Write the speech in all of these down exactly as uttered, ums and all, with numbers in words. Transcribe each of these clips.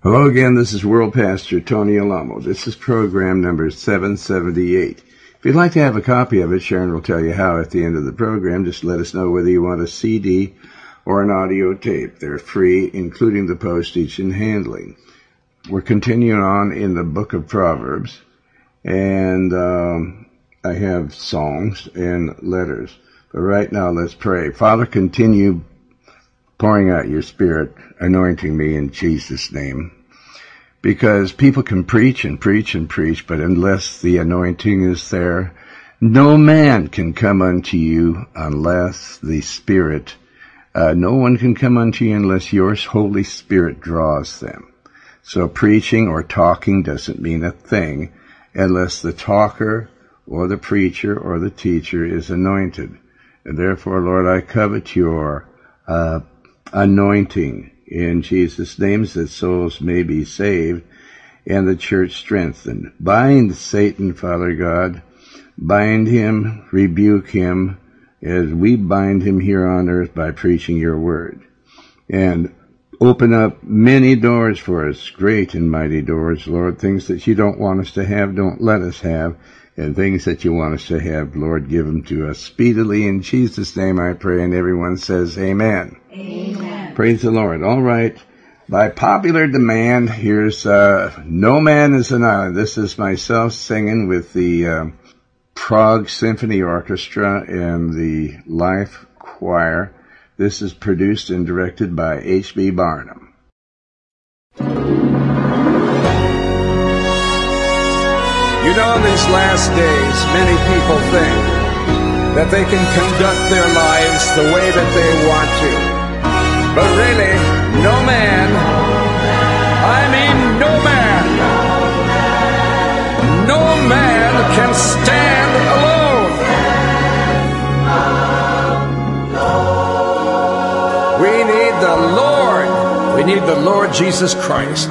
Hello again, this is World Pastor Tony Alamo. This is program number seven seventy-eight. If you'd like to have a copy of it, Sharon will tell you how at the end of the program. Just let us know whether you want a C D or an audio tape. They're free, including the postage and handling. We're continuing on in the book of Proverbs, and um, I have songs and letters. But right now, let's pray. Father, continue pouring out your Spirit, anointing me in Jesus' name. Because people can preach and preach and preach, but unless the anointing is there, no man can come unto you unless the Spirit, uh, no one can come unto you unless your Holy Spirit draws them. So preaching or talking doesn't mean a thing unless the talker or the preacher or the teacher is anointed. And therefore, Lord, I covet your uh, anointing in Jesus' name, that souls may be saved and the church strengthened. Bind Satan, Father God. Bind him, rebuke him, as we bind him here on earth by preaching your word. And open up many doors for us, great and mighty doors, Lord. Things that you don't want us to have, don't let us have. And things that you want us to have, Lord, give them to us speedily. In Jesus' name I pray, and everyone says amen. Amen. Praise the Lord. All right. By popular demand, here's uh, No Man is an Island. This is myself singing with the uh, Prague Symphony Orchestra and the Life Choir. This is produced and directed by H B Barnum. You know, in these last days, many people think that they can conduct their lives the way that they want to. But really, no man, I mean no man, no man can stand alone. We need the Lord. We need the Lord Jesus Christ.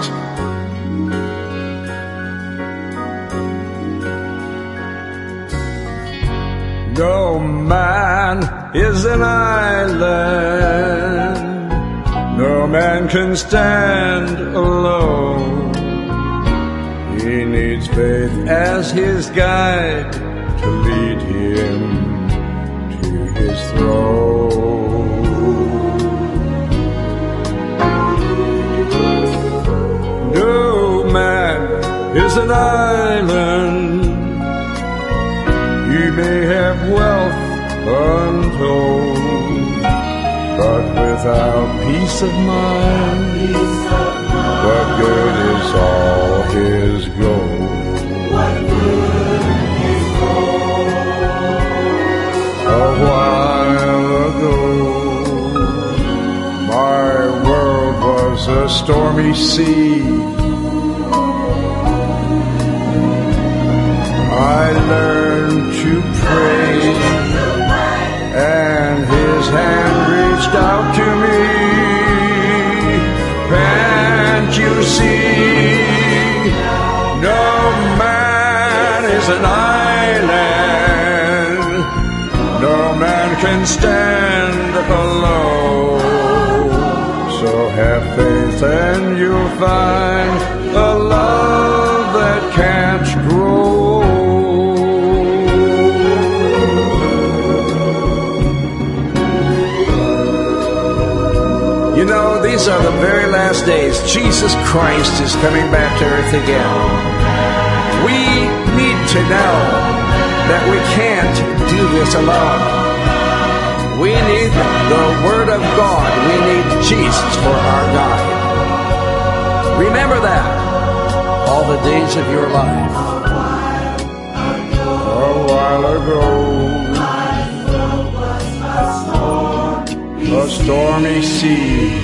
No man is an island. No man can stand alone. He needs faith as his guide to lead him to his throne. No man is an island. You may have wealth untold, but without peace of mind, what good is all his gold? What good is gold? A while ago, my world was a stormy sea. I learned to pray, and his hand reached out to me. Can't you see? No man is an island. No man can stand alone. So have faith and you'll find a love that can't grow. You know, these are the very last days. Jesus Christ is coming back to earth again. We need to know that we can't do this alone. We need the Word of God. We need Jesus for our guide. Remember that all the days of your life. A while ago, a stormy sea,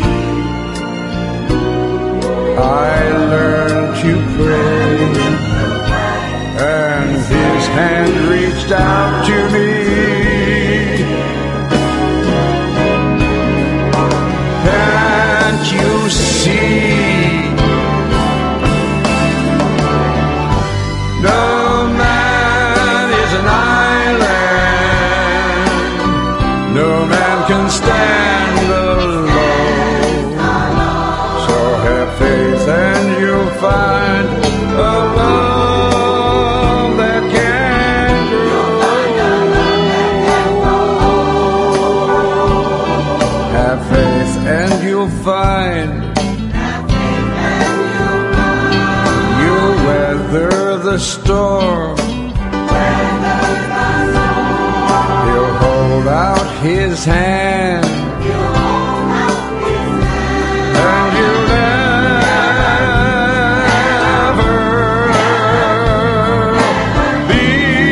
I learned to pray, and his hand reached out to me. Can't you see? No man is an island. No man can stand alone. So have faith and storm, He'll hold out His hand, and you'll never be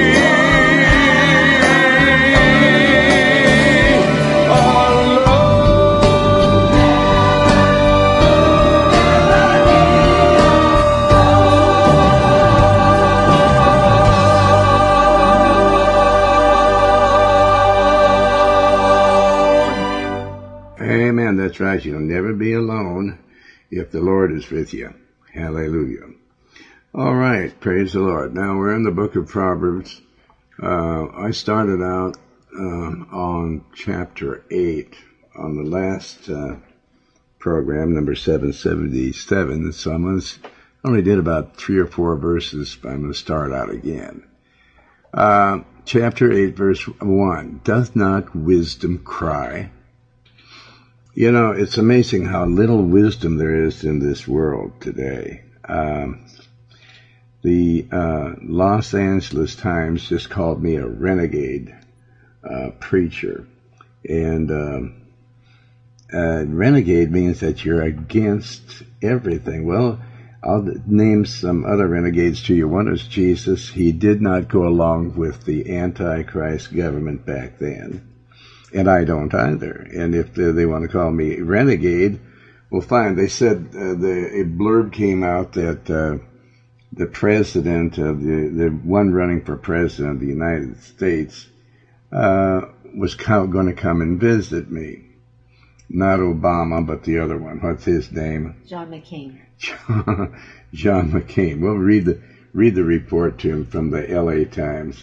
Amen. That's right. You'll never be alone if the Lord is with you. Hallelujah. All right. Praise the Lord. Now we're in the book of Proverbs. Uh, I started out um, on chapter eight on the last uh, program, number seven seventy-seven. So I'm gonna, I only did about three or four verses, but I'm going to start out again. Uh, chapter eight, verse one. Doth not wisdom cry? You know, it's amazing how little wisdom there is in this world today. Um, the uh, Los Angeles Times just called me a renegade uh, preacher. And um, uh, renegade means that you're against everything. Well, I'll name some other renegades to you. One is Jesus. He did not go along with the Antichrist government back then. And I don't either. And if they, they want to call me renegade, well, fine. They said uh, the a blurb came out that uh, the president of the the one running for president of the United States uh, was going to come and visit me. Not Obama, but the other one. What's his name? John McCain. John, John McCain. Well, read the read the report to him from the L A Times.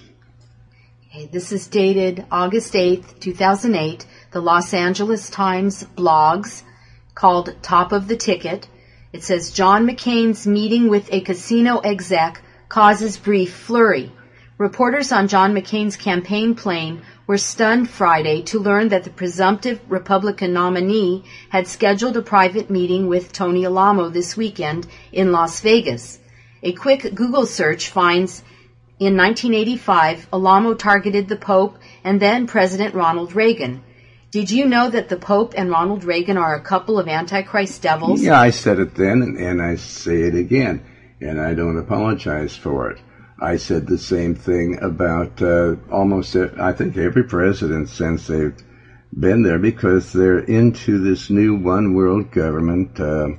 This is dated August eighth, two thousand eight. The Los Angeles Times blogs called Top of the Ticket. It says, John McCain's meeting with a casino exec causes brief flurry. Reporters on John McCain's campaign plane were stunned Friday to learn that the presumptive Republican nominee had scheduled a private meeting with Tony Alamo this weekend in Las Vegas. A quick Google search finds in nineteen eighty-five, Alamo targeted the Pope and then President Ronald Reagan. Did you know that the Pope and Ronald Reagan are a couple of Antichrist devils? Yeah, I said it then, and, and I say it again, and I don't apologize for it. I said the same thing about uh, almost, I think, every president since they've been there, because they're into this new one-world government uh,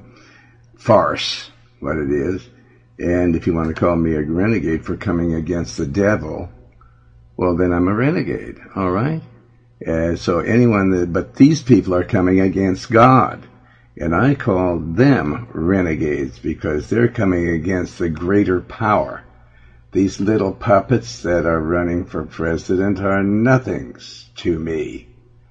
farce, what it is. And if you want to call me a renegade for coming against the devil, well, then I'm a renegade, all right? Uh, so anyone that, but these people are coming against God. And I call them renegades because they're coming against the greater power. These little puppets that are running for president are nothings to me.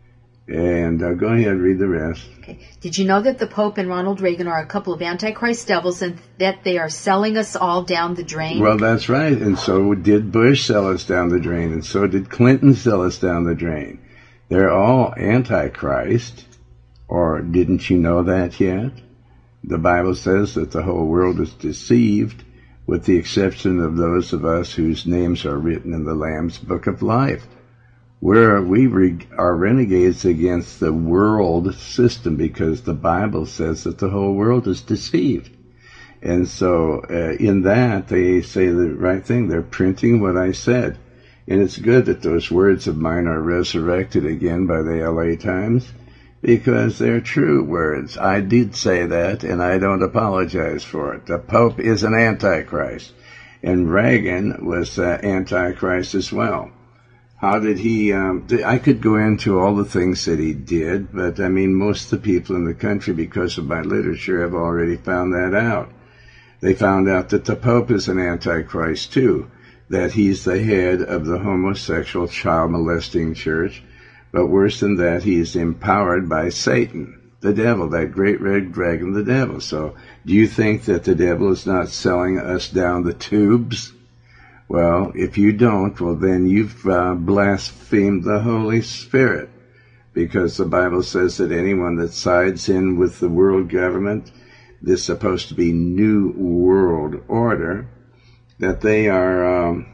And uh, go ahead, read the rest. Okay. Did you know that the Pope and Ronald Reagan are a couple of Antichrist devils and that they are selling us all down the drain? Well, that's right. And so did Bush sell us down the drain, and so did Clinton sell us down the drain. They're all Antichrist. Or didn't you know that yet? The Bible says that the whole world is deceived, with the exception of those of us whose names are written in the Lamb's Book of Life. Where we re- are renegades against the world system, because the Bible says that the whole world is deceived. And so uh, in that, they say the right thing. They're printing what I said. And it's good that those words of mine are resurrected again by the L A Times, because they're true words. I did say that, and I don't apologize for it. The Pope is an Antichrist, and Reagan was uh, Antichrist as well. How did he, um, I could go into all the things that he did, but I mean, most of the people in the country, because of my literature, have already found that out. They found out that the Pope is an Antichrist too, that he's the head of the homosexual child molesting church, but worse than that, he's empowered by Satan, the devil, that great red dragon, the devil. So, do you think that the devil is not selling us down the tubes? Well, if you don't, well, then you've uh, blasphemed the Holy Spirit, because the Bible says that anyone that sides in with the world government, this is supposed to be New World Order, that they are um,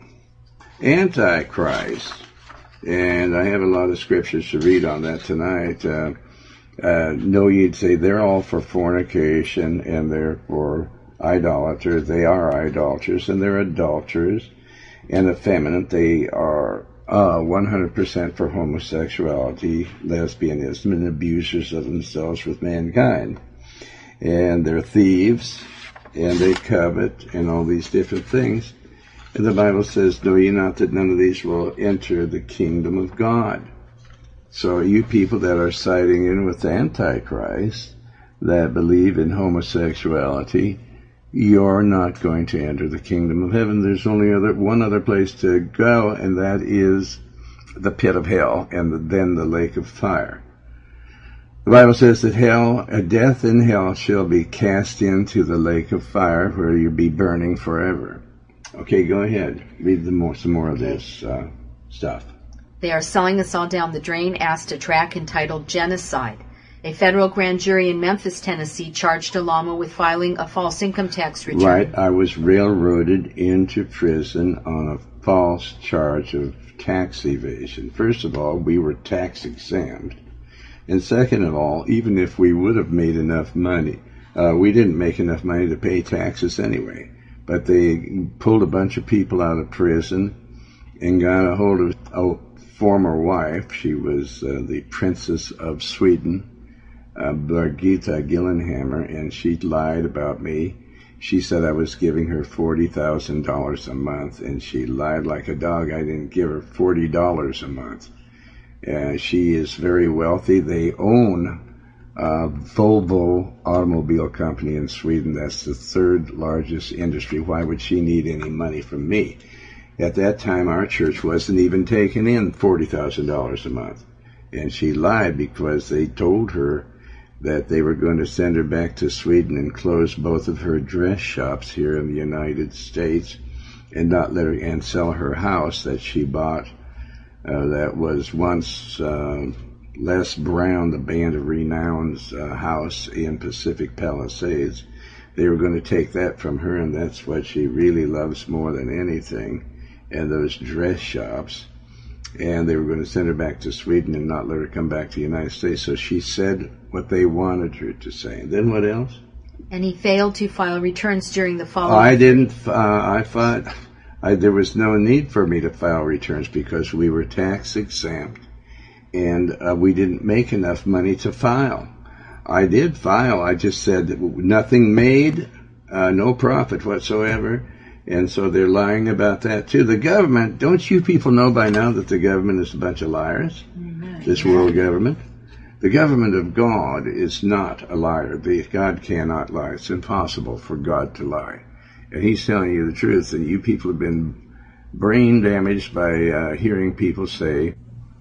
Antichrist. And I have a lot of scriptures to read on that tonight. Uh, uh, no, you'd say they're all for fornication and they're for idolaters. They are idolaters and they're adulterers and effeminate. They are uh, one hundred percent for homosexuality, lesbianism, and abusers of themselves with mankind. And they're thieves and they covet and all these different things. And the Bible says, know ye not that none of these will enter the kingdom of God. So you people that are siding in with the Antichrist, that believe in homosexuality, you're not going to enter the kingdom of heaven. There's only other one other place to go, and that is the pit of hell, and the, then the lake of fire. The Bible says that hell, a death in hell shall be cast into the lake of fire, where you'll be burning forever. Okay, go ahead. Read the more, some more of this uh, stuff. They are selling us all down the drain, asked a track entitled Genocide. A federal grand jury in Memphis, Tennessee, charged Alamo with filing a false income tax return. Right. I was railroaded into prison on a false charge of tax evasion. First of all, we were tax exempt. And second of all, even if we would have made enough money, uh, we didn't make enough money to pay taxes anyway. But they pulled a bunch of people out of prison and got a hold of a former wife. She was uh, the Princess of Sweden, uh, Birgitta Gillenhammer, and she lied about me. She said I was giving her forty thousand dollars a month, and she lied like a dog. I didn't give her forty dollars a month. Uh, she is very wealthy. They own Uh, Volvo automobile company in Sweden. That's the third largest industry. Why would she need any money from me? At that time, our church wasn't even taking in forty thousand dollars a month. And she lied because they told her that they were going to send her back to Sweden and close both of her dress shops here in the United States and not let her, and sell her house that she bought uh, that was once uh, Les Brown, the Band of Renown's uh, house in Pacific Palisades. They were going to take that from her, and that's what she really loves more than anything, and those dress shops. And they were going to send her back to Sweden and not let her come back to the United States. So she said what they wanted her to say. And then what else? And he failed to file returns during the following... I didn't. Uh, I thought I, there was no need for me to file returns because we were tax exempt. And uh, we didn't make enough money to file. I did file. I just said that nothing made, uh, no profit whatsoever. And so they're lying about that too. The government, don't you people know by now that the government is a bunch of liars? Mm-hmm. This world government? The government of God is not a liar. The, God cannot lie. It's impossible for God to lie. And he's telling you the truth. And you people have been brain damaged by uh, hearing people say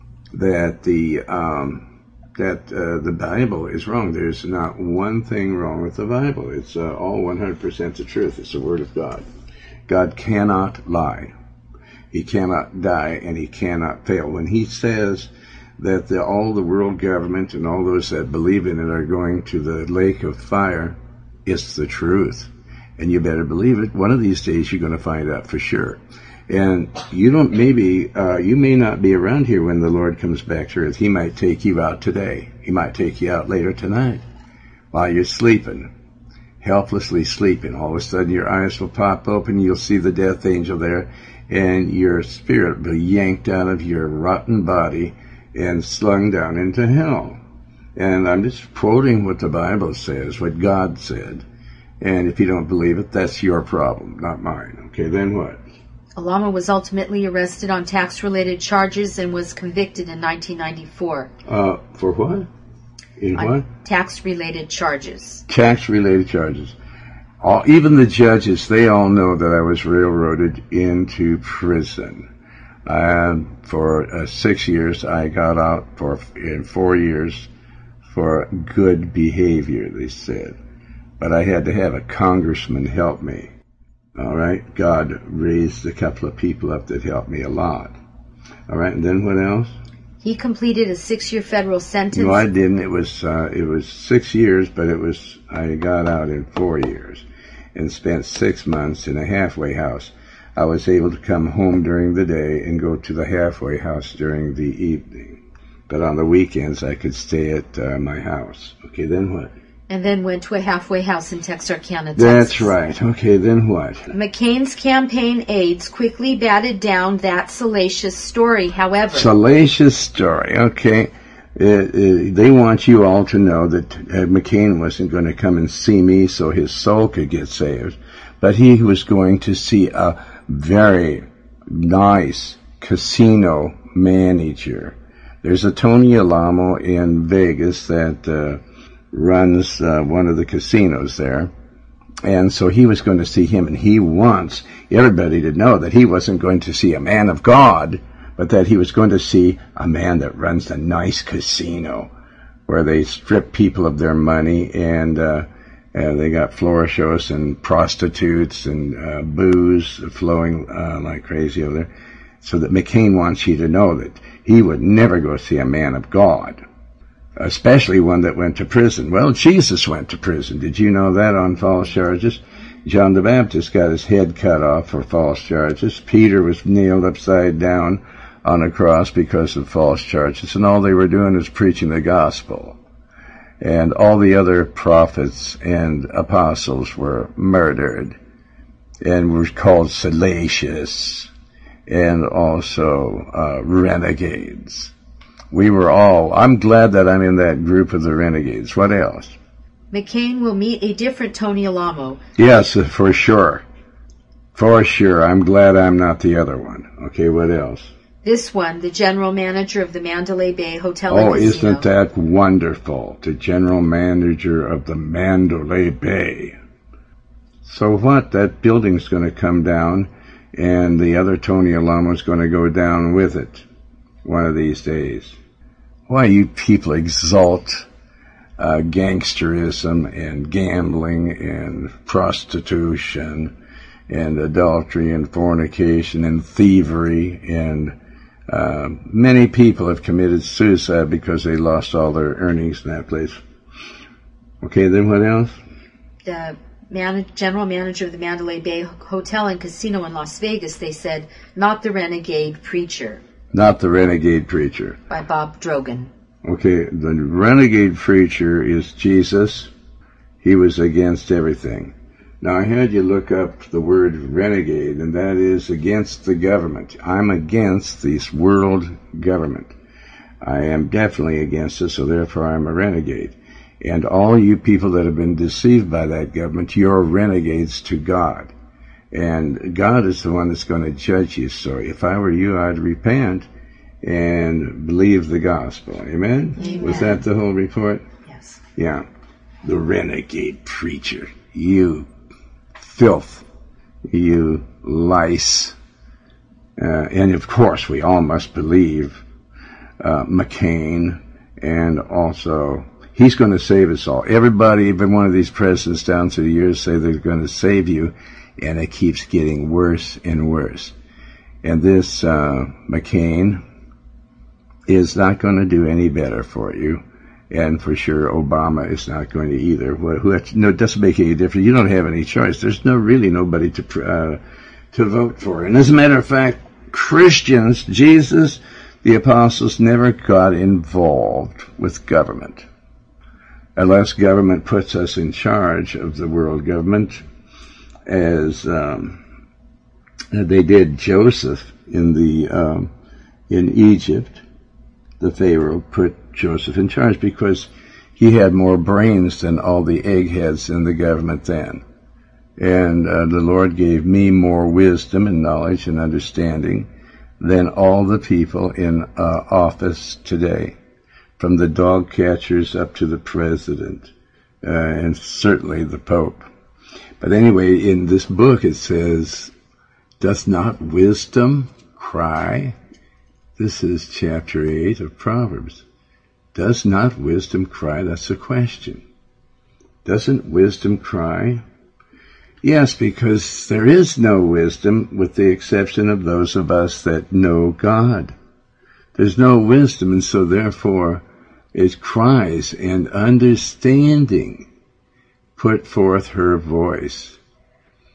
that the um, that uh, the Bible is wrong. There's not one thing wrong with the Bible. It's uh, all one hundred percent the truth. It's the Word of God. God cannot lie. He cannot die, and he cannot fail. When he says that the, all the world government and all those that believe in it are going to the lake of fire, it's the truth. And you better believe it. One of these days you're going to find out for sure. And you don't, maybe, uh, you may not be around here when the Lord comes back to earth. He might take you out today. He might take you out later tonight while you're sleeping, helplessly sleeping. All of a sudden your eyes will pop open. You'll see the death angel there, and your spirit will be yanked out of your rotten body and slung down into hell. And I'm just quoting what the Bible says, what God said. And if you don't believe it, that's your problem, not mine. Okay, then what? Alamo was ultimately arrested on tax-related charges and was convicted in nineteen ninety-four. Uh, for what? In on what? Tax-related charges. Tax-related charges. All, even the judges, they all know that I was railroaded into prison. Um, for uh, six years, I got out for in four years for good behavior, they said. But I had to have a congressman help me. All right? God raised a couple of people up that helped me a lot. All right? And then what else? He completed a six-year federal sentence. No, I didn't. It was uh, it was six years, but it was I got out in four years and spent six months in a halfway house. I was able to come home during the day and go to the halfway house during the evening. But on the weekends, I could stay at uh, my house. Okay, then what? And then went to a halfway house in Texarkana, Texas. That's right. Okay, then what? McCain's campaign aides quickly batted down that salacious story, however. Salacious story, okay. Uh, uh, they want you all to know that uh, McCain wasn't going to come and see me so his soul could get saved, but he was going to see a very nice casino manager. There's a Tony Alamo in Vegas that uh, runs uh, one of the casinos there, and so he was going to see him, and he wants everybody to know that he wasn't going to see a man of God, but that he was going to see a man that runs a nice casino where they strip people of their money, and uh, uh, they got floor shows and prostitutes and uh, booze flowing uh, like crazy over there. So that McCain wants you to know that he would never go see a man of God, especially one that went to prison. Well, Jesus went to prison. Did you know that, on false charges? John the Baptist got his head cut off for false charges. Peter was nailed upside down on a cross because of false charges, and all they were doing was preaching the gospel. And all the other prophets and apostles were murdered and were called salacious and also uh, renegades. We were all, I'm glad that I'm in that group of the renegades. What else? McCain will meet a different Tony Alamo. Yes, for sure. For sure. I'm glad I'm not the other one. Okay, what else? This one, the general manager of the Mandalay Bay Hotel Oh, and Casino. Isn't that wonderful? The general manager of the Mandalay Bay. So what? That building's going to come down, and the other Tony Alamo's going to go down with it one of these days. Why you people exalt uh, gangsterism and gambling and prostitution and adultery and fornication and thievery, and uh, many people have committed suicide because they lost all their earnings in that place. Okay, then what else? The man- general manager of the Mandalay Bay Hotel and Casino in Las Vegas, they said, not the renegade preacher. Not the renegade preacher. By Bob Drogan. Okay, the renegade preacher is Jesus. He was against everything. Now, I had you look up the word renegade, and that is against the government. I'm against this world government. I am definitely against it, so therefore I'm a renegade. And all you people that have been deceived by that government, you're renegades to God. And God is the one that's going to judge you. So if I were you, I'd repent and believe the gospel. Amen? Amen. Was that the whole report? Yes. Yeah. The renegade preacher. You filth. You lice. Uh, and of course, we all must believe uh, McCain, and also he's going to save us all. Everybody, even one of these presidents down through the years, say they're going to save you, and it keeps getting worse and worse. And this uh, McCain is not going to do any better for you. And for sure, Obama is not going to either. Well, who, no, it doesn't make any difference. You don't have any choice. There's no really nobody to uh, to vote for. And as a matter of fact, Christians, Jesus, the apostles, never got involved with government. Unless government puts us in charge of the world government, as um, they did Joseph in the um, in Egypt. The Pharaoh put Joseph in charge because he had more brains than all the eggheads in the government then. And uh, the Lord gave me more wisdom and knowledge and understanding than all the people in uh, office today, from the dog catchers up to the president, uh, and certainly the Pope. But anyway, in this book it says, does not wisdom cry? This is chapter eight of Proverbs. Does not wisdom cry? That's the question. Doesn't wisdom cry? Yes, because there is no wisdom with the exception of those of us that know God. There's no wisdom, and so therefore it cries, and understanding put forth her voice.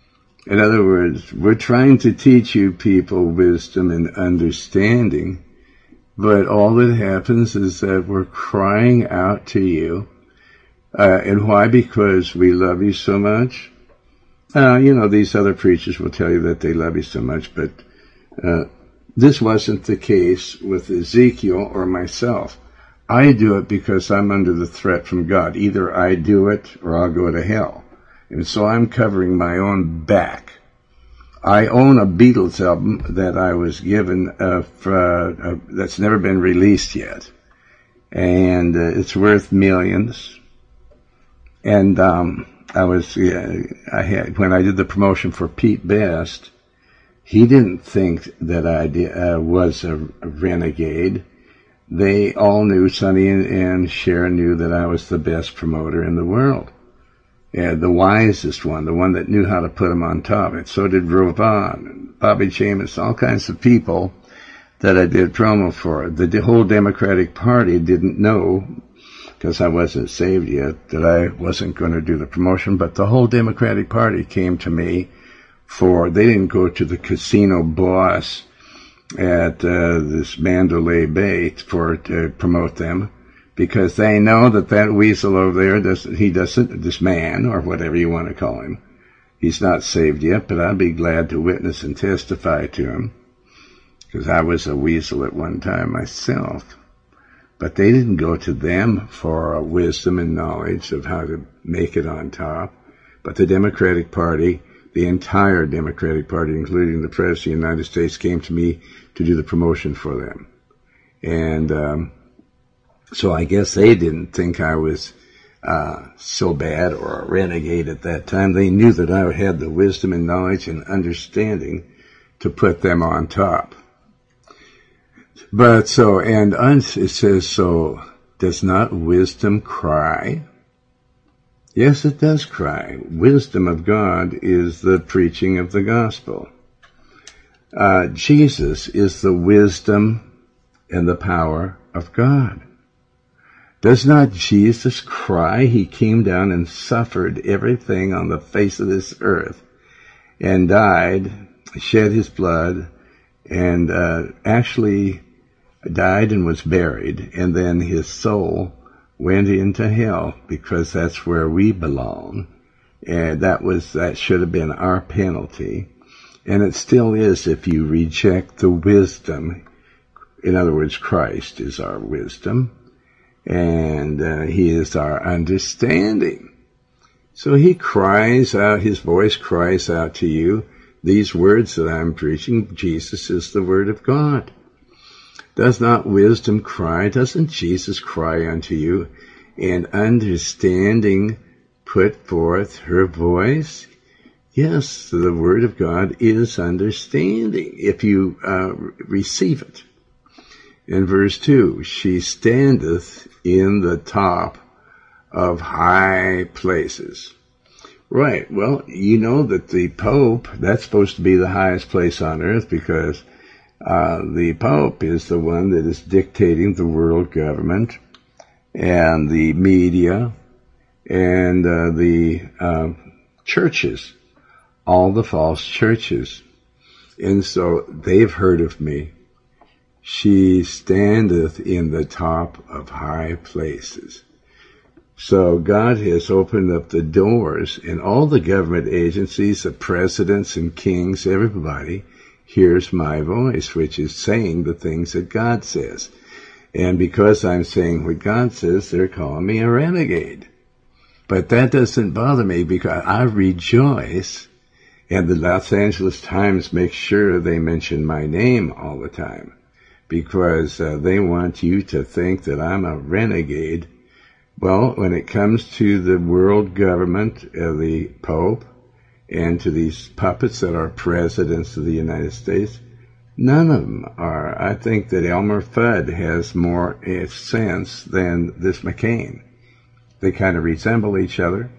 In other words, we're trying to teach you people wisdom and understanding, but all that happens is that we're crying out to you. Uh, and why? Because we love you so much. Uh, you know, these other preachers will tell you that they love you so much, but uh, this wasn't the case with Ezekiel or myself. I do it because I'm under the threat from God. Either I do it or I'll go to hell. And so I'm covering my own back. I own a Beatles album that I was given uh, for, uh, that's never been released yet. And uh, it's worth millions. And um, I was, uh, I had, when I did the promotion for Pete Best, he didn't think that I did, uh, was a, a renegade. They all knew, Sonny and, and Sharon knew that I was the best promoter in the world. Yeah, the wisest one, the one that knew how to put them on top. And so did Rovon and Bobby James, all kinds of people that I did promo for. The, the whole Democratic Party didn't know, because I wasn't saved yet, that I wasn't going to do the promotion. But the whole Democratic Party came to me for, they didn't go to the casino boss at uh, this Mandalay Bay for to promote them, because they know that that weasel over there doesn't, he doesn't, this man, or whatever you want to call him, he's not saved yet, but I'd be glad to witness and testify to him, because I was a weasel at one time myself. But they didn't go to them for uh, wisdom and knowledge of how to make it on top. But the Democratic Party, the entire Democratic Party, including the President of the United States, came to me to do the promotion for them. And um, so I guess they didn't think I was uh, so bad or a renegade at that time. They knew that I had the wisdom and knowledge and understanding to put them on top. But so, and it says, so does not wisdom cry? Yes, it does cry. Wisdom of God is the preaching of the gospel. Uh, Jesus is the wisdom and the power of God. Does not Jesus cry? He came down and suffered everything on the face of this earth and died, shed his blood, and uh, actually died and was buried, and then his soul went into hell, because that's where we belong. And that was, that should have been our penalty. And it still is if you reject the wisdom. In other words, Christ is our wisdom, and uh, he is our understanding. So he cries out, his voice cries out to you, these words that I'm preaching, Jesus is the Word of God. Does not wisdom cry? Doesn't Jesus cry unto you? And understanding put forth her voice? Yes, the Word of God is understanding, if you uh, receive it. In verse two, she standeth in the top of high places. Right, well, you know that the Pope, that's supposed to be the highest place on earth, because Uh, the Pope is the one that is dictating the world government and the media and uh, the uh, churches, all the false churches. And so they've heard of me. She standeth in the top of high places. So God has opened up the doors, and all the government agencies, the presidents and kings, everybody hears my voice, which is saying the things that God says. And because I'm saying what God says, they're calling me a renegade. But that doesn't bother me, because I rejoice, and the Los Angeles Times makes sure they mention my name all the time, because uh, they want you to think that I'm a renegade. Well, when it comes to the world government, uh, the Pope, and to these puppets that are presidents of the United States, none of them are. I think that Elmer Fudd has more sense than this McCain. They kind of resemble each other.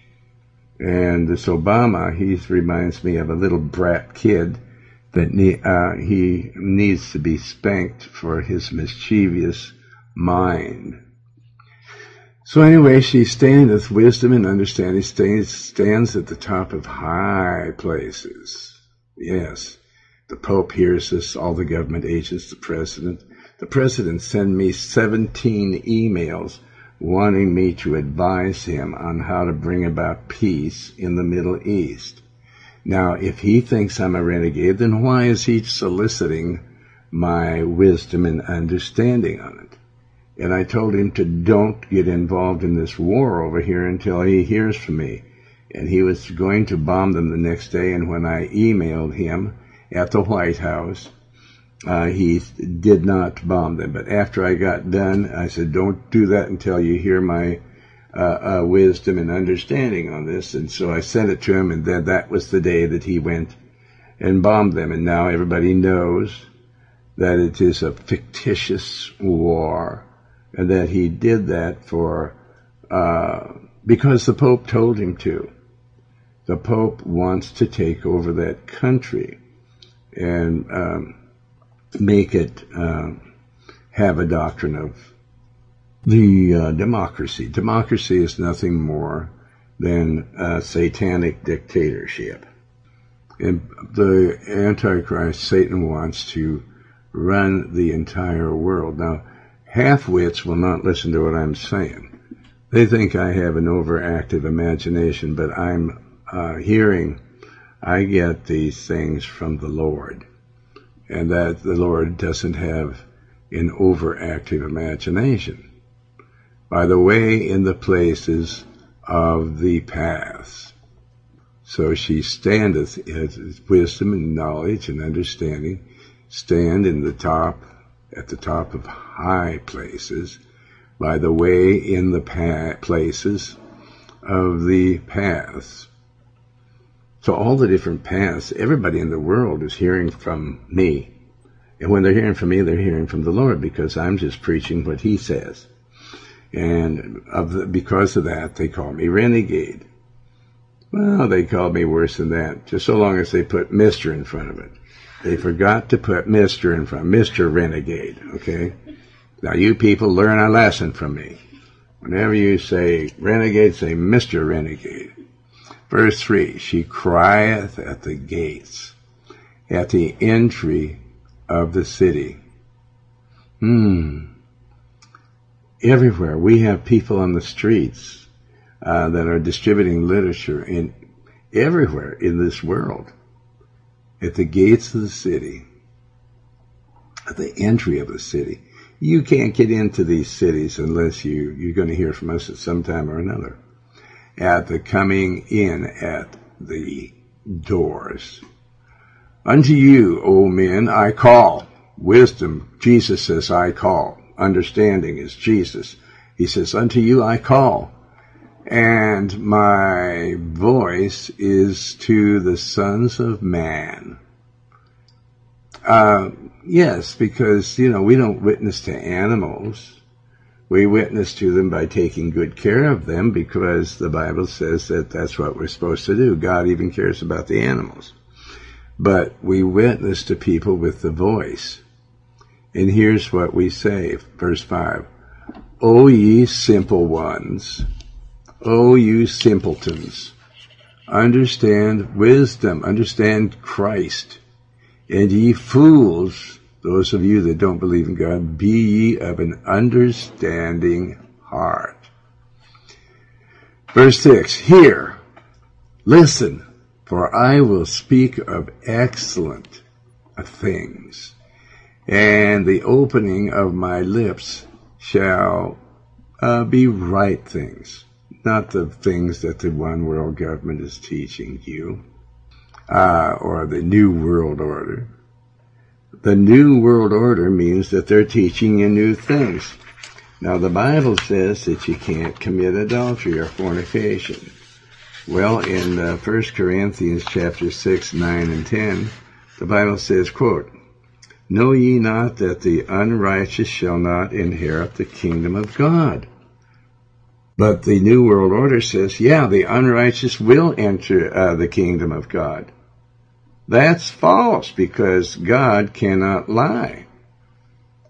And this Obama, he reminds me of a little brat kid that ne- uh, he needs to be spanked for his mischievous mind. So anyway, she standeth, wisdom and understanding stands, stands at the top of high places. Yes, the Pope hears us, all the government agents, the President. The President sent me seventeen emails wanting me to advise him on how to bring about peace in the Middle East. Now, if he thinks I'm a renegade, then why is he soliciting my wisdom and understanding on it? And I told him to don't get involved in this war over here until he hears from me. And he was going to bomb them the next day, and when I emailed him at the White House, uh, he did not bomb them. But after I got done, I said, don't do that until you hear my uh, uh, wisdom and understanding on this. And so I sent it to him, and then that was the day that he went and bombed them. And now everybody knows that it is a fictitious war, and that he did that for uh, because the Pope told him to. The Pope wants to take over that country and um, make it uh, have a doctrine of the uh, democracy. Democracy is nothing more than a satanic dictatorship. And the Antichrist, Satan, wants to run the entire world. Now, half-wits will not listen to what I'm saying. They think I have an overactive imagination, but I'm uh, hearing, I get these things from the Lord, and that the Lord doesn't have an overactive imagination. By the way, in the places of the paths. So she standeth as wisdom and knowledge and understanding, stand in the top, at the top of high places, by the way in the pa- places of the paths. So all the different paths, everybody in the world is hearing from me. And when they're hearing from me, they're hearing from the Lord, because I'm just preaching what he says. And of the, because of that, they call me renegade. Well, they called me worse than that, just so long as they put Mister in front of it. They forgot to put Mister in front, Mister Renegade, okay? Now you people learn a lesson from me. Whenever you say renegade, say Mister Renegade. Verse three, she crieth at the gates, at the entry of the city. Hmm. Everywhere. We have people on the streets uh, that are distributing literature in everywhere in this world. At the gates of the city, at the entry of the city. You can't get into these cities unless you, you're going to hear from us at some time or another. At the coming in at the doors. Unto you, O men, I call. Wisdom, Jesus says, I call. Understanding is Jesus. He says, unto you I call. And my voice is to the sons of man. Uh, yes, because, you know, we don't witness to animals. We witness to them by taking good care of them, because the Bible says that that's what we're supposed to do. God even cares about the animals. But we witness to people with the voice. And here's what we say, verse five. O ye simple ones, O you simpletons, understand wisdom, understand Christ. And ye fools, those of you that don't believe in God, be ye of an understanding heart. Verse six, hear, listen, for I will speak of excellent things, and the opening of my lips shall uh, be right things, not the things that the one world government is teaching you, uh, or the New World Order. The New World Order means that they're teaching you new things. Now, the Bible says that you can't commit adultery or fornication. Well, in uh, First Corinthians chapter six, nine, and ten, the Bible says, quote, know ye not that the unrighteous shall not inherit the kingdom of God? But the New World Order says, yeah, the unrighteous will enter uh, the kingdom of God. That's false, because God cannot lie.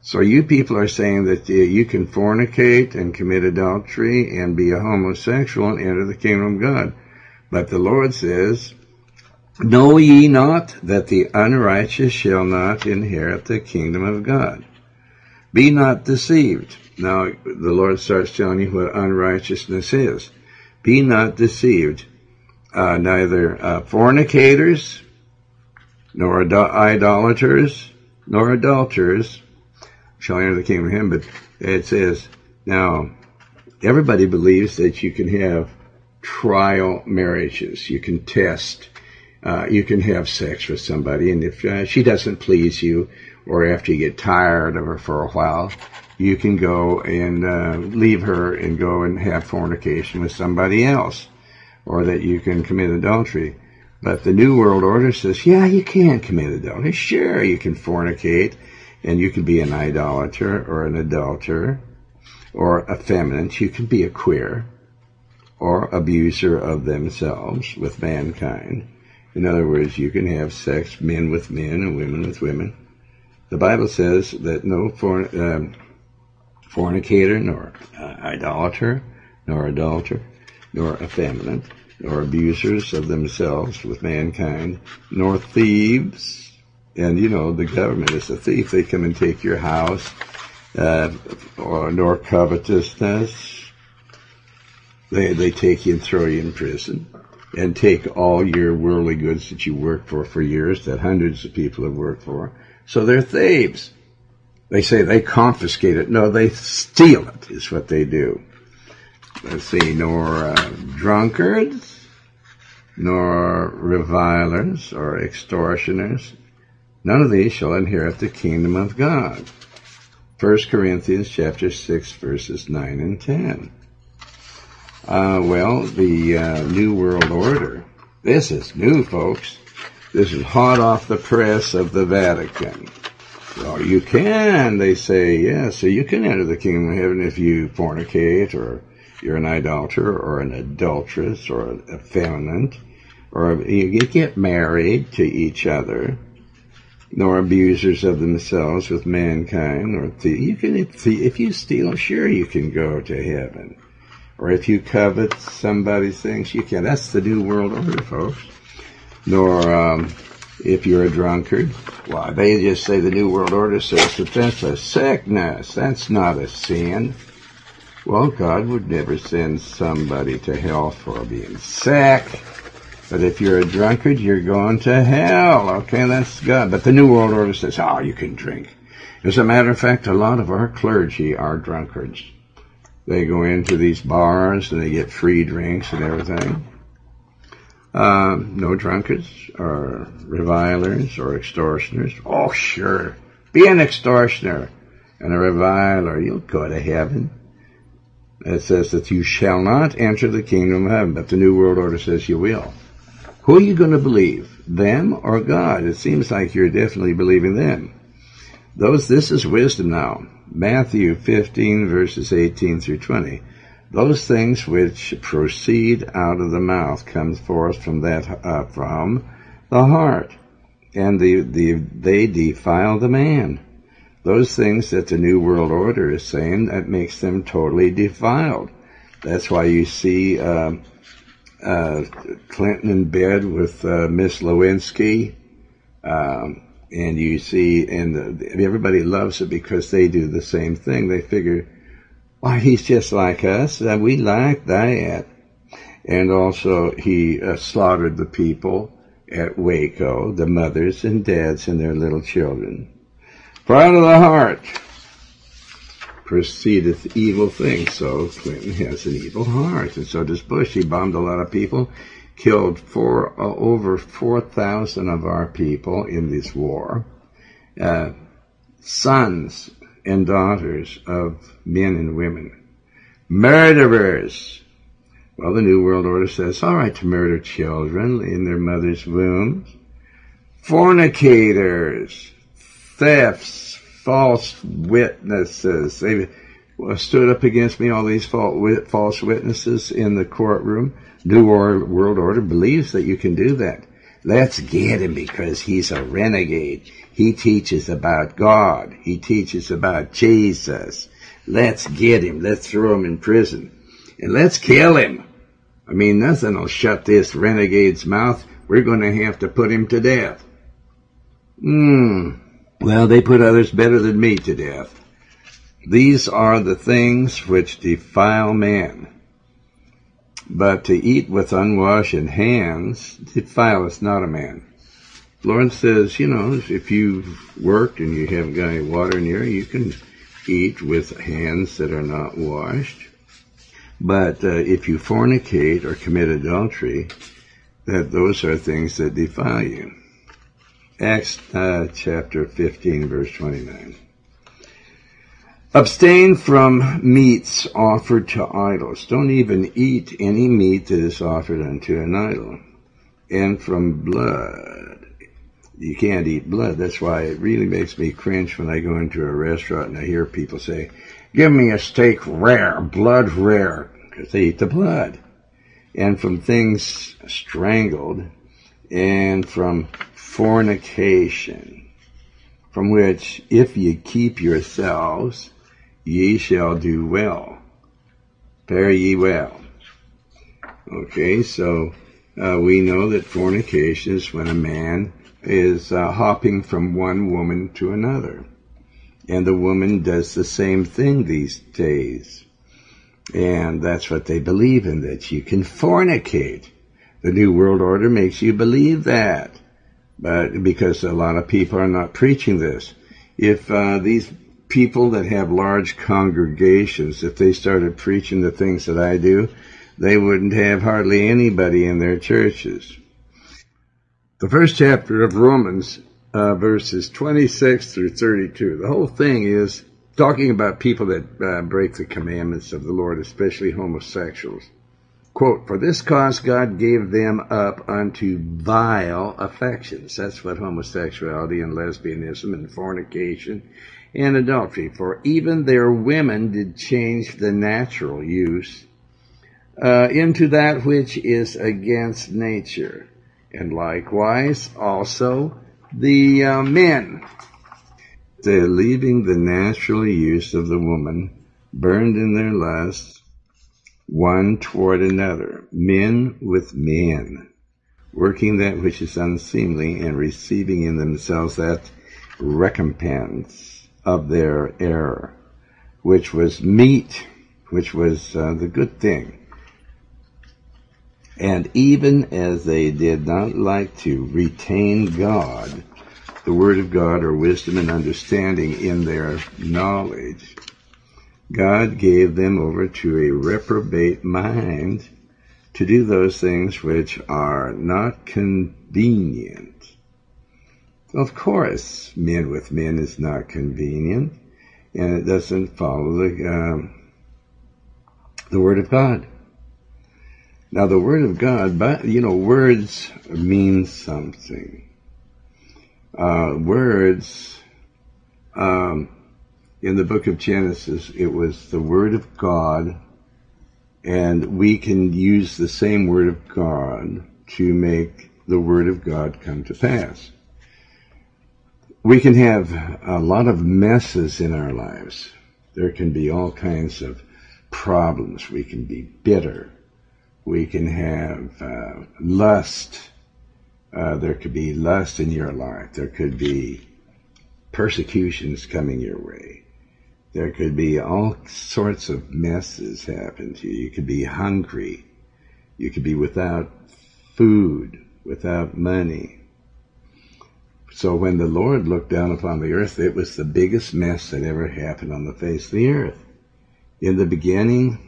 So you people are saying that uh, you can fornicate and commit adultery and be a homosexual and enter the kingdom of God. But the Lord says, know ye not that the unrighteous shall not inherit the kingdom of God? Be not deceived. Now, the Lord starts telling you what unrighteousness is. Be not deceived. Uh, neither uh, fornicators, nor idol- idolaters, nor adulterers shall enter the kingdom of heaven. But it says, now, everybody believes that you can have trial marriages. You can test. Uh, you can have sex with somebody, and if uh, she doesn't please you, or after you get tired of her for a while, you can go and uh, leave her and go and have fornication with somebody else, or that you can commit adultery. But the New World Order says, yeah, you can commit adultery. Sure, you can fornicate, and you can be an idolater or an adulterer or effeminate. You can be a queer or abuser of themselves with mankind. In other words, you can have sex, men with men and women with women. The Bible says that no for, um, fornicator, nor uh, idolater, nor adulterer, nor effeminate, nor abusers of themselves with mankind, nor thieves. And, you know, the government is a thief. They come and take your house, uh, or nor covetousness. They, they take you and throw you in prison and take all your worldly goods that you worked for for years, that hundreds of people have worked for. So they're thieves. They say they confiscate it. No, they steal it, is what they do. Let's see, nor uh, drunkards, nor revilers, or extortioners. None of these shall inherit the kingdom of God. First Corinthians chapter six, verses nine and ten. Uh, well, the uh, New World Order, this is new, folks. This is hot off the press of the Vatican. Well, you can, they say, yeah, so you can enter the kingdom of heaven if you fornicate, or you're an idolater, or an adulteress, or an effeminate, or you get married to each other, nor abusers of themselves with mankind, or th- you can, if, if you steal, sure, you can go to heaven. Or if you covet somebody's things, you can. That's the New World Order, folks. Nor um, if you're a drunkard. Why, they just say the New World Order says that that's a sickness. That's not a sin. Well, God would never send somebody to hell for being sick. But if you're a drunkard, you're going to hell. Okay, that's God. But the New World Order says, oh, you can drink. As a matter of fact, a lot of our clergy are drunkards. They go into these bars and they get free drinks and everything. Uh, no drunkards or revilers or extortioners. Oh, sure. Be an extortioner and a reviler. You'll go to heaven. It says that you shall not enter the kingdom of heaven, but the New World Order says you will. Who are you going to believe? Them or God? It seems like you're definitely believing them. Those, this is wisdom now. Matthew fifteen, verses eighteen through twenty. Those things which proceed out of the mouth comes forth from that uh, from the heart, and the, the they defile the man. Those things that the New World Order is saying, that makes them totally defiled. That's why you see uh, uh, Clinton in bed with uh, Miss Lewinsky. Um, And you see, and the, everybody loves it because they do the same thing. They figure, why, he's just like us. Uh, we like that. And also, he uh, slaughtered the people at Waco, the mothers and dads and their little children. For out of the heart proceedeth evil things. So Clinton has an evil heart, and so does Bush. He bombed a lot of people. Killed four, uh, over four thousand of our people in this war. Uh, sons and daughters of men and women. Murderers. Well, the New World Order says, all right to murder children in their mother's wombs. Fornicators. Thefts. False witnesses. They stood up against me, all these false witnesses in the courtroom. New World Order believes that you can do that. Let's get him because he's a renegade. He teaches about God. He teaches about Jesus. Let's get him. Let's throw him in prison. And let's kill him. I mean, nothing will shut this renegade's mouth. We're going to have to put him to death. Hmm. Well, they put others better than me to death. These are the things which defile man. But to eat with unwashed hands defileth not a man. The Lord says, you know, if you've worked and you haven't got any water near you, you can eat with hands that are not washed. But uh, if you fornicate or commit adultery, that those are things that defile you. Acts uh, chapter fifteen, verse twenty-nine. Abstain from meats offered to idols. Don't even eat any meat that is offered unto an idol. And from blood. You can't eat blood. That's why it really makes me cringe when I go into a restaurant and I hear people say, give me a steak rare, blood rare, because they eat the blood. And from things strangled, and from fornication, from which if ye keep yourselves, ye shall do well. Fare ye well. Okay, so uh, we know that fornication is when a man is uh, hopping from one woman to another. And the woman does the same thing these days. And that's what they believe in, that you can fornicate. The New World Order makes you believe that. But because a lot of people are not preaching this. If uh, these people that have large congregations, if they started preaching the things that I do, they wouldn't have hardly anybody in their churches. The first chapter of Romans, uh, verses twenty-six through thirty-two, the whole thing is talking about people that uh, break the commandments of the Lord, especially homosexuals. Quote, for this cause God gave them up unto vile affections. That's what homosexuality and lesbianism and fornication and adultery. For even their women did change the natural use uh, into that which is against nature. And likewise also the uh, men. They're leaving the natural use of the woman, burned in their lusts, one toward another, men with men, working that which is unseemly and receiving in themselves that recompense of their error, which was meat, which was uh, the good thing. And even as they did not like to retain God, the Word of God, or wisdom and understanding in their knowledge, God gave them over to a reprobate mind to do those things which are not convenient. Of course, men with men is not convenient, and it doesn't follow the, uh, the Word of God. Now, the Word of God, but, you know, words mean something. Uh, words, um, in the book of Genesis, it was the Word of God, and we can use the same Word of God to make the Word of God come to pass. We can have a lot of messes in our lives. There can be all kinds of problems. We can be bitter. We can have uh, lust. Uh, there could be lust in your life. There could be persecutions coming your way. There could be all sorts of messes happen to you. You could be hungry. You could be without food, without money. So when the Lord looked down upon the earth, it was the biggest mess that ever happened on the face of the earth. In the beginning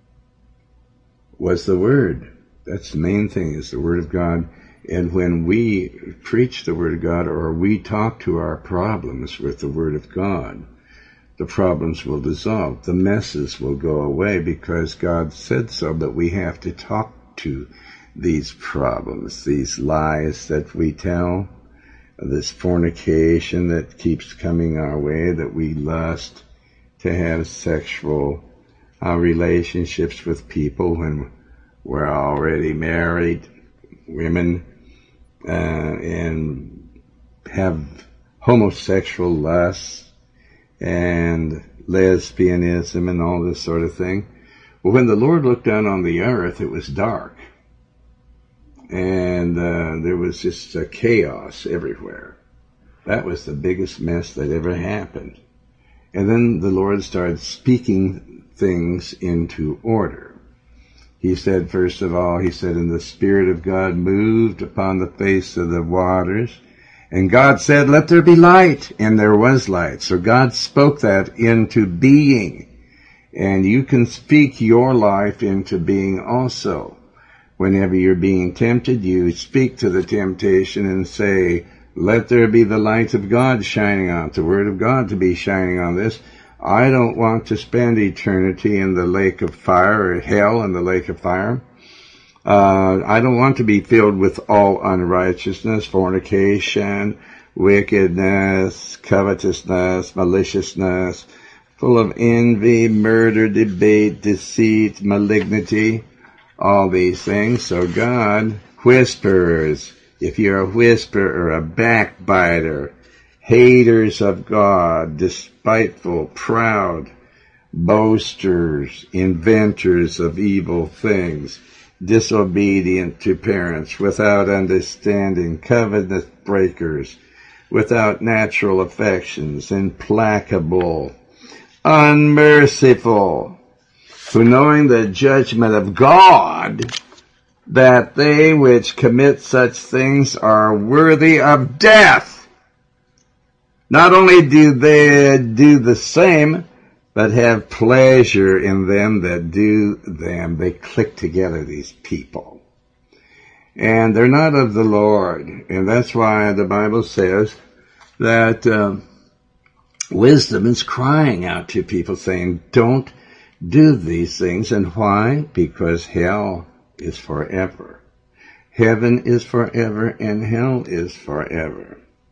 was the Word. That's the main thing, is the Word of God. And when we preach the Word of God, or we talk to our problems with the Word of God, the problems will dissolve. The messes will go away because God said so, but we have to talk to these problems, these lies that we tell, this fornication that keeps coming our way, that we lust to have sexual uh, relationships with people when we're already married, women uh, and have homosexual lusts and lesbianism and all this sort of thing. Well, when the Lord looked down on the earth, it was dark. And uh, there was just uh, chaos everywhere. That was the biggest mess that ever happened. And then the Lord started speaking things into order. He said, first of all, he said, and the Spirit of God moved upon the face of the waters. And God said, let there be light. And there was light. So God spoke that into being. And you can speak your life into being also. Whenever you're being tempted, you speak to the temptation and say, let there be the light of God shining on, the Word of God to be shining on this. I don't want to spend eternity in the lake of fire, or hell in the lake of fire. Uh, I don't want to be filled with all unrighteousness, fornication, wickedness, covetousness, maliciousness, full of envy, murder, debate, deceit, malignity, all these things. So God whispers. If you're a whisperer, a backbiter, haters of God, despiteful, proud, boasters, inventors of evil things, disobedient to parents, without understanding, covenant breakers, without natural affections, implacable, unmerciful, who knowing the judgment of God, that they which commit such things are worthy of death. Not only do they do the same, but have pleasure in them that do them. They click together, these people. And they're not of the Lord. And that's why the Bible says that uh, wisdom is crying out to people saying, don't do these things. And why? Because hell is forever. Heaven is forever and hell is forever.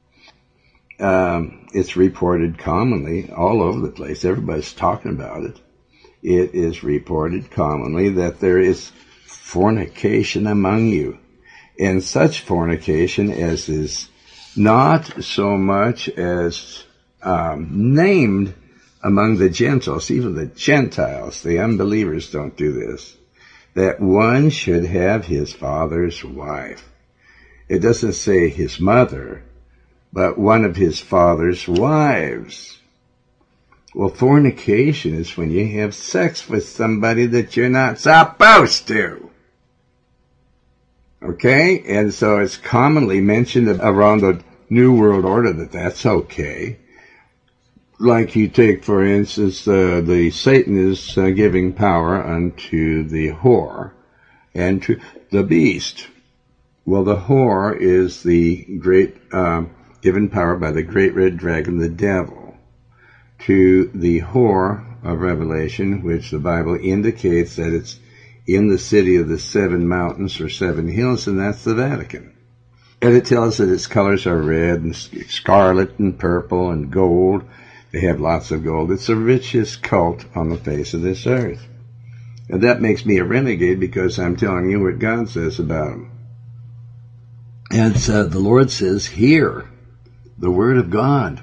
Um, it's reported commonly all over the place. Everybody's talking about it. It is reported commonly that there is fornication among you, and such fornication as is not so much as um, named among the Gentiles. Even the Gentiles, the unbelievers, don't do this. That one should have his father's wife. It doesn't say his mother, but one of his father's wives. Well, fornication is when you have sex with somebody that you're not supposed to. Okay? And so it's commonly mentioned around the New World Order that that's okay. Like you take, for instance, uh, the Satan is uh, giving power unto the whore and to the beast. Well, the whore is the great, uh, given power by the great red dragon, the devil, to the whore of Revelation, which the Bible indicates that it's in the city of the seven mountains or seven hills, and that's the Vatican. And it tells that its colors are red and scarlet and purple and gold. They have lots of gold. It's the richest cult on the face of this earth. And that makes me a renegade because I'm telling you what God says about them. And uh, the Lord says, hear the word of God.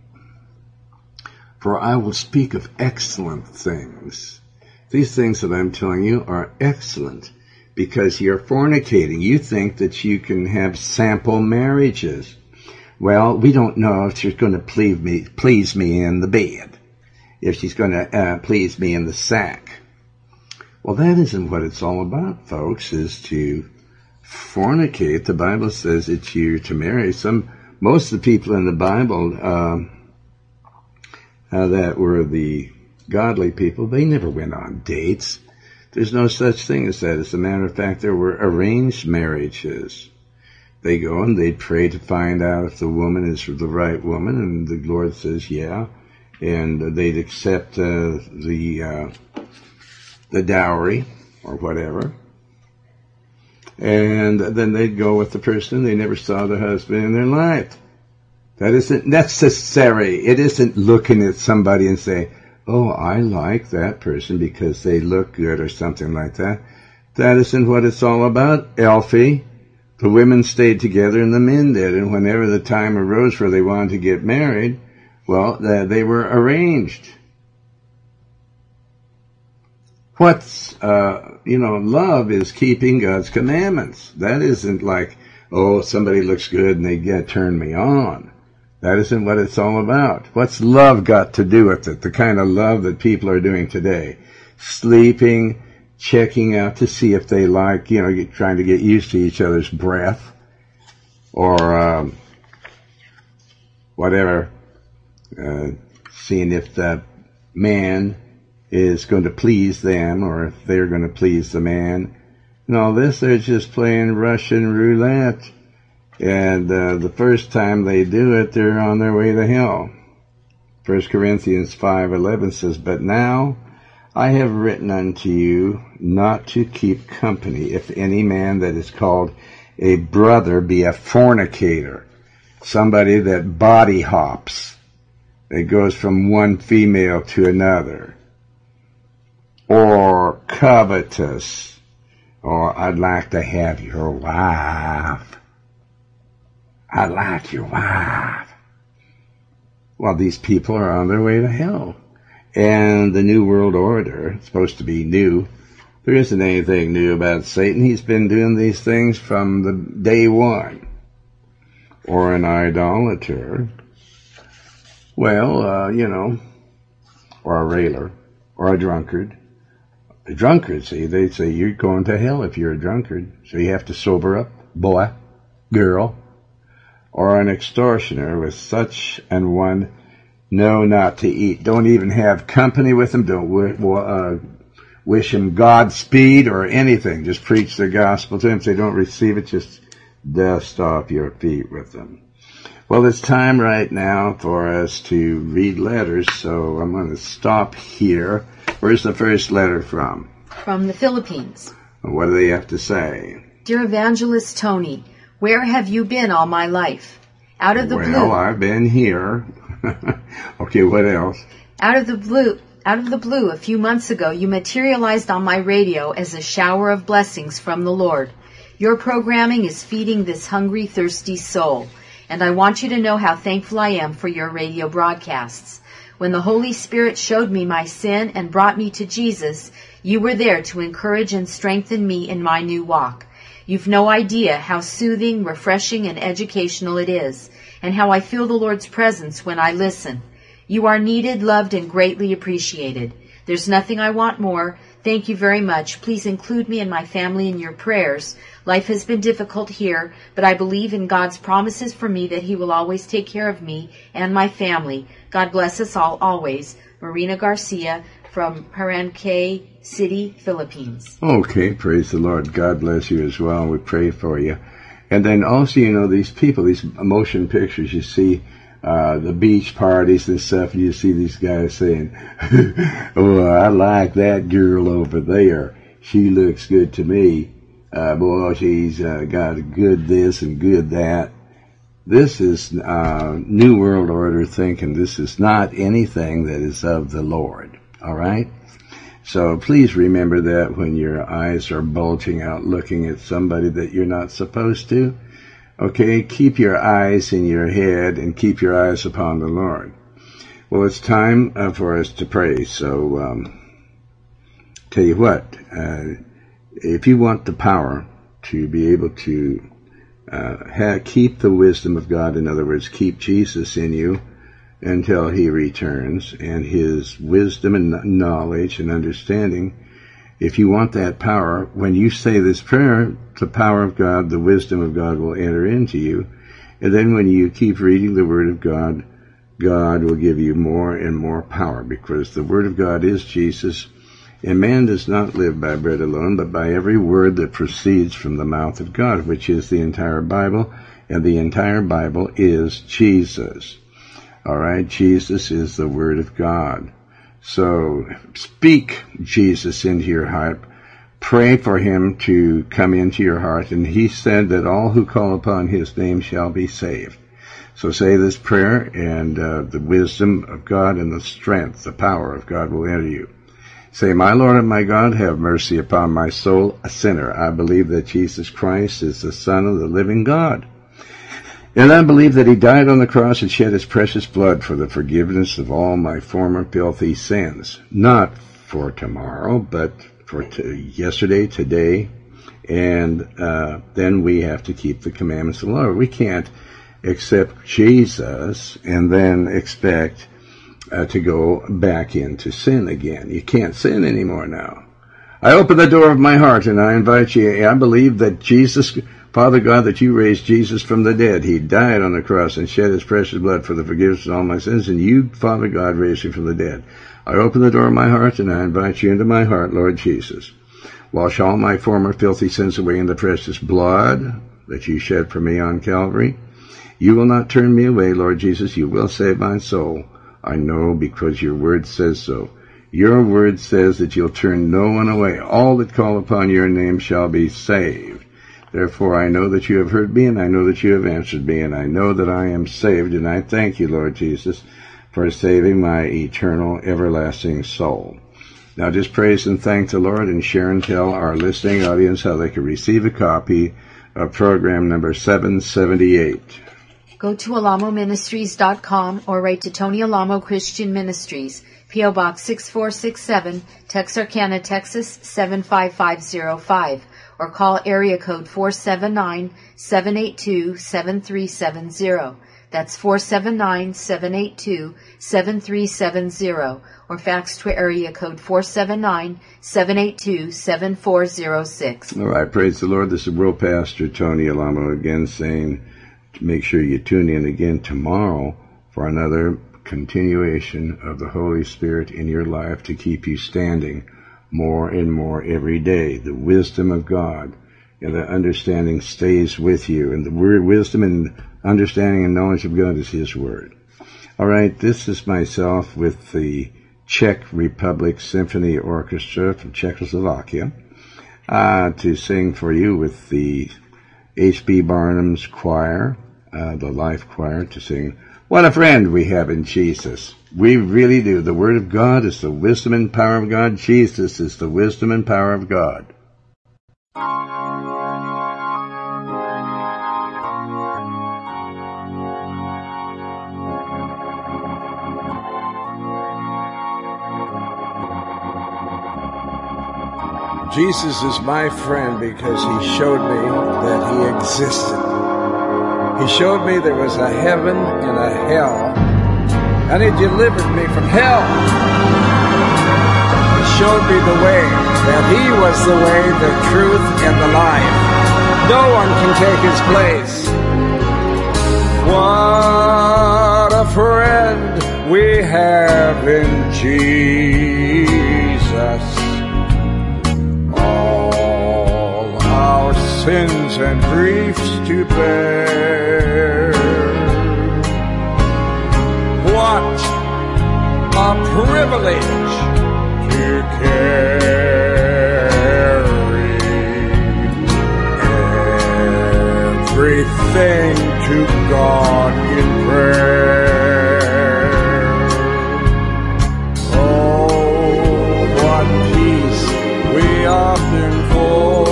For I will speak of excellent things. These things that I'm telling you are excellent because you're fornicating. You think that you can have sample marriages. Well, we don't know if she's going to please me, please me in the bed, if she's going to uh, please me in the sack. Well, that isn't what it's all about, folks, is to fornicate. The Bible says it's you to marry. Some, most of the people in the Bible uh, uh, that were the godly people, they never went on dates. There's no such thing as that. As a matter of fact, there were arranged marriages. They go and they pray to find out if the woman is the right woman, and the Lord says, yeah, and they'd accept uh, the uh, the dowry or whatever, and then they'd go with the person. They never saw the husband in their life. That isn't necessary. It isn't looking at somebody and say, oh, I like that person because they look good or something like that. That isn't what it's all about, Elfie. The women stayed together and the men did. And whenever the time arose where they wanted to get married, well, they were arranged. What's, uh, you know, love is keeping God's commandments. That isn't like, oh, somebody looks good and they get turn me on. That isn't what it's all about. What's love got to do with it? The kind of love that people are doing today. Sleeping, checking out to see if they like, you know, trying to get used to each other's breath. Or, um, whatever. Uh, seeing if the man is going to please them or if they're going to please the man. And all this, they're just playing Russian roulette. And uh, the first time they do it, they're on their way to hell. First Corinthians five eleven says, "But now I have written unto you not to keep company, if any man that is called a brother be a fornicator," somebody that body hops, that goes from one female to another, or covetous, or "I'd like to have your wife. I'd like your wife." Well, these people are on their way to hell. And the New World Order, it's supposed to be new. There isn't anything new about Satan. He's been doing these things from the day one. Or an idolater. Well, uh, you know, or a railer, or a drunkard. A drunkard, see, they say you're going to hell if you're a drunkard. So you have to sober up, boy, girl. Or an extortioner, with such an one know not to eat. Don't even have company with him. Don't uh, wish him Godspeed or anything. Just preach the gospel to him. If they don't receive it, just dust off your feet with them. Well, it's time right now for us to read letters, so I'm going to stop here. Where's the first letter from? From the Philippines. What do they have to say? Dear Evangelist Tony, where have you been all my life? Out of the well, blue. Well, I've been here. Okay, what else? Out of the blue, out of the blue, a few months ago, you materialized on my radio as a shower of blessings from the Lord. Your programming is feeding this hungry, thirsty soul, and I want you to know how thankful I am for your radio broadcasts. When the Holy Spirit showed me my sin and brought me to Jesus, you were there to encourage and strengthen me in my new walk. You've no idea how soothing, refreshing, and educational it is, and how I feel the Lord's presence when I listen. You are needed, loved, and greatly appreciated. There's nothing I want more. Thank you very much. Please include me and my family in your prayers. Life has been difficult here, but I believe in God's promises for me that He will always take care of me and my family. God bless us all always. Marina Garcia from Paranaque City, Philippines. Okay, praise the Lord. God bless you as well. We pray for you. And then also, you know, these people, these motion pictures, you see uh, the beach parties and stuff, and you see these guys saying, "Oh, I like that girl over there. She looks good to me. Uh, boy, she's uh, got a good this and good that." This is uh, New World Order thinking. This is not anything that is of the Lord. All right? So please remember that when your eyes are bulging out looking at somebody that you're not supposed to. Okay? Keep your eyes in your head and keep your eyes upon the Lord. Well, it's time uh, for us to pray. So, um, tell you what, uh, if you want the power to be able to uh, ha- keep the wisdom of God, in other words, keep Jesus in you, until He returns, and His wisdom and knowledge and understanding. If you want that power, when you say this prayer, the power of God, the wisdom of God will enter into you. And then when you keep reading the Word of God, God will give you more and more power, because the Word of God is Jesus. And man does not live by bread alone, but by every word that proceeds from the mouth of God, which is the entire Bible. And the entire Bible is Jesus. All right, Jesus is the Word of God. So speak Jesus into your heart. Pray for Him to come into your heart. And He said that all who call upon His name shall be saved. So say this prayer, and uh, the wisdom of God and the strength, the power of God will enter you. Say, my Lord and my God, have mercy upon my soul, a sinner. I believe that Jesus Christ is the Son of the living God. And I believe that he died on the cross and shed his precious blood for the forgiveness of all my former filthy sins. Not for tomorrow, but for t- yesterday, today, and uh, then we have to keep the commandments of the Lord. We can't accept Jesus and then expect uh, to go back into sin again. You can't sin anymore now. I open the door of my heart and I invite you. I believe that Jesus, Father God, that you raised Jesus from the dead. He died on the cross and shed his precious blood for the forgiveness of all my sins, and you, Father God, raised him from the dead. I open the door of my heart and I invite you into my heart, Lord Jesus. Wash all my former filthy sins away in the precious blood that you shed for me on Calvary. You will not turn me away, Lord Jesus. You will save my soul. I know, because your word says so. Your word says that you'll turn no one away. All that call upon your name shall be saved. Therefore, I know that you have heard me, and I know that you have answered me, and I know that I am saved, and I thank you, Lord Jesus, for saving my eternal, everlasting soul. Now just praise and thank the Lord, and share and tell our listening audience how they can receive a copy of program number seven seventy-eight. Go to alamo ministries dot com or write to Tony Alamo Christian Ministries, P O Box six four six seven, Texarkana, Texas seven five five zero five, or call area code four seven nine, seven eight two, seven three seven zero. That's four seven nine, seven eight two, seven three seven zero, or fax to area code four seven nine, seven eight two, seven four zero six. All right, praise the Lord. This is World Pastor Tony Alamo again saying, make sure you tune in again tomorrow for another continuation of the Holy Spirit in your life to keep you standing more and more every day. The wisdom of God and the understanding stays with you, and the word wisdom and understanding and knowledge of God is his word. All right, this is myself with the Czech Republic Symphony Orchestra from Czechoslovakia uh, to sing for you with the H B Barnum's choir, uh, the Life Choir, to sing, What a Friend We Have in Jesus. We really do. The Word of God is the wisdom and power of God. Jesus is the wisdom and power of God. Jesus is my friend because he showed me that he existed. He showed me there was a heaven and a hell, and he delivered me from hell. He showed me the way, that he was the way, the truth, and the life. No one can take his place. What a friend we have in Jesus. Our sins and griefs to bear. What a privilege to carry everything to God in prayer. Oh, what peace we often forfeit.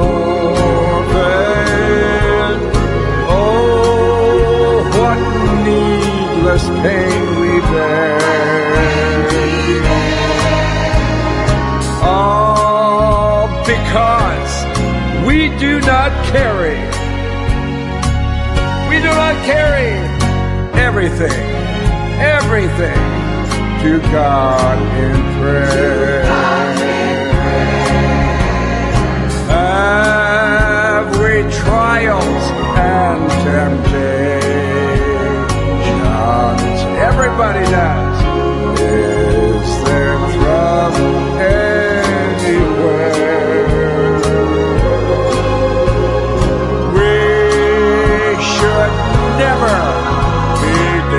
Pain we bear. Oh, because we do not carry, we do not carry everything, everything to God in prayer. Have we trials and temptations? Everybody does. Is there trouble anywhere? We should never be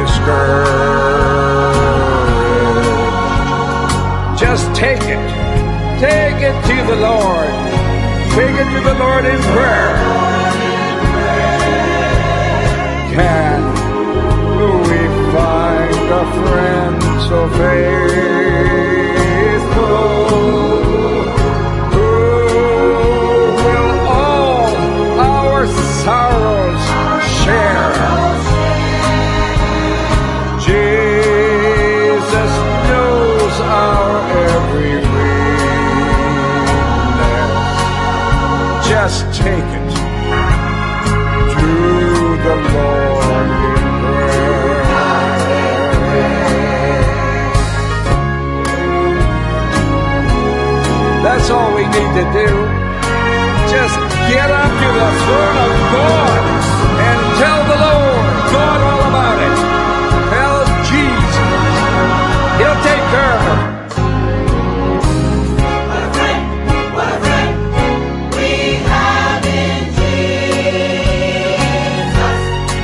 discouraged. Just take it. Take it to the Lord. Take it to the Lord in prayer. Can we find a friend so faithful? take it to the Lord in prayer. That's all we need to do. Just get up to the throne of God and tell the Lord God all about it. Tell Jesus. He'll take care of it. What a friend, what a friend we have in Jesus.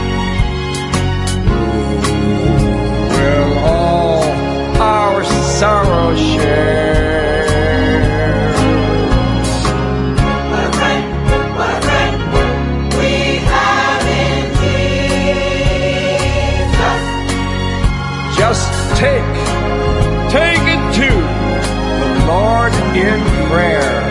Will all our sorrow share. What a friend, what a friend we have in Jesus. Just take, take it to the Lord in prayer.